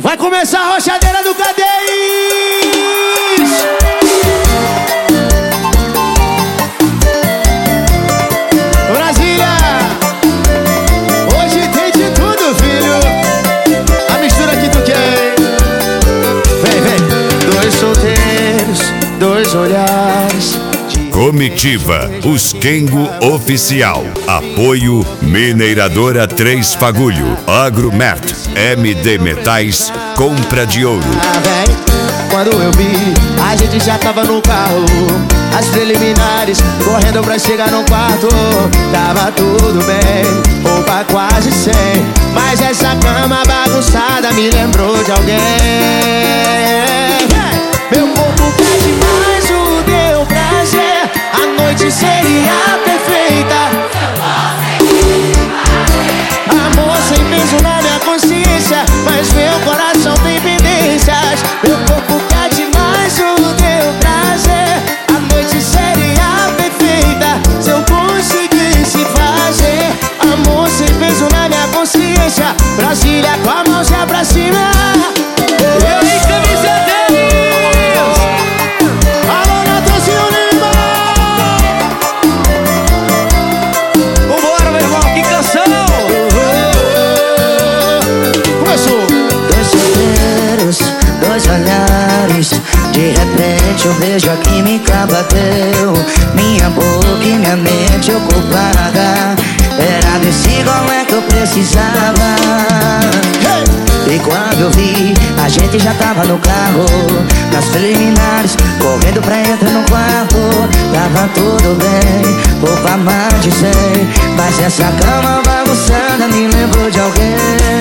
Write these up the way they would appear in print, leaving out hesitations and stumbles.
Vai começar a rochadeira do Cadês. Brasília, hoje tem de tudo, filho. A mistura que tu quer. Vem, vem. Dois solteiros, dois olhares. Comitiva, os Kengo Oficial. Apoio Mineradora 3 Fagulho, Agromert, MD Metais, Compra de Ouro. Quando eu vi, a gente já tava no carro. As preliminares, correndo pra chegar no quarto. Tava tudo bem, roupa quase 100. Mas essa cama bagunçada me lembrou de alguém. Meu corpo quer demais o teu prazer. A noite seria perfeita. Amor sem peso na minha consciência, mas meu coração tem pendências. Meu corpo quer demais o teu prazer. A noite seria perfeita se eu conseguisse fazer. Amor sem peso na minha consciência. Brasília com a mão já pra cima. Eu em camisa 10. Alô, Natanzinho Lima. Vambora, meu irmão, que canção. Começou. Dois solteiros, dois olhares. De repente o beijo a química bateu. Minha boca e minha mente ocupada. Era desse golé que eu precisava. E quando eu vi, a gente já tava no carro. Nas preliminares, correndo pra entrar no quarto. Tava tudo bem, roupa mais de 100. Mas essa cama bagunçada me lembrou de alguém.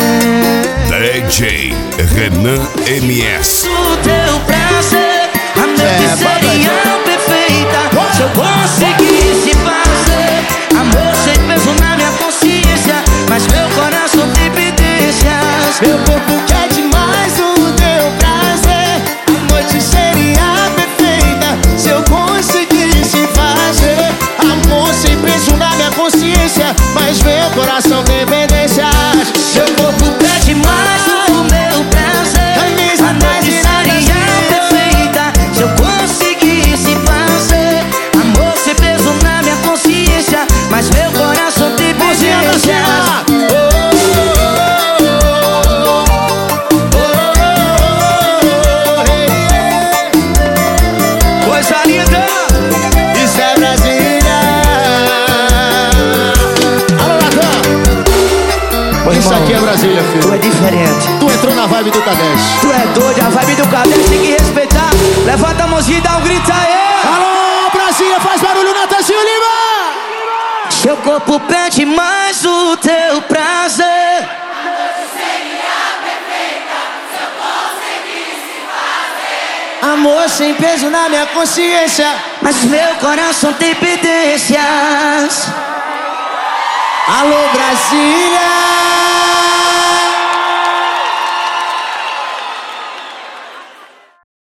DJ Renan MS. O teu prazer, a noite seria perfeita se eu conseguisse fazer. Amor sem peso na minha consciência, mas meu coração tem pendências. Meu corpo quer demais o teu prazer. A noite seria perfeita se eu conseguisse fazer. Amor sem peso na minha consciência, mas meu coração tem pendências. Seu corpo pede mais do meu prazer. A noite seria perfeita se eu conseguisse fazer. Amor sem peso na minha consciência, mas meu coração tem pendências. Coisa linda, isso é Brasília. Alô, Natan. Isso aqui é Brasília, filho. Tu é diferente. Tu entrou na vibe do Cadês. Tu é doido, a vibe do Cadês tem que respeitar. Levanta a mãozinha e dá um grito aí. Alô, Brasília, faz barulho, Natanzinho Lima. Seu corpo pede mais o teu prazer. Amor sem peso na minha consciência, Mas meu coração tem pendências. alô, Brasília.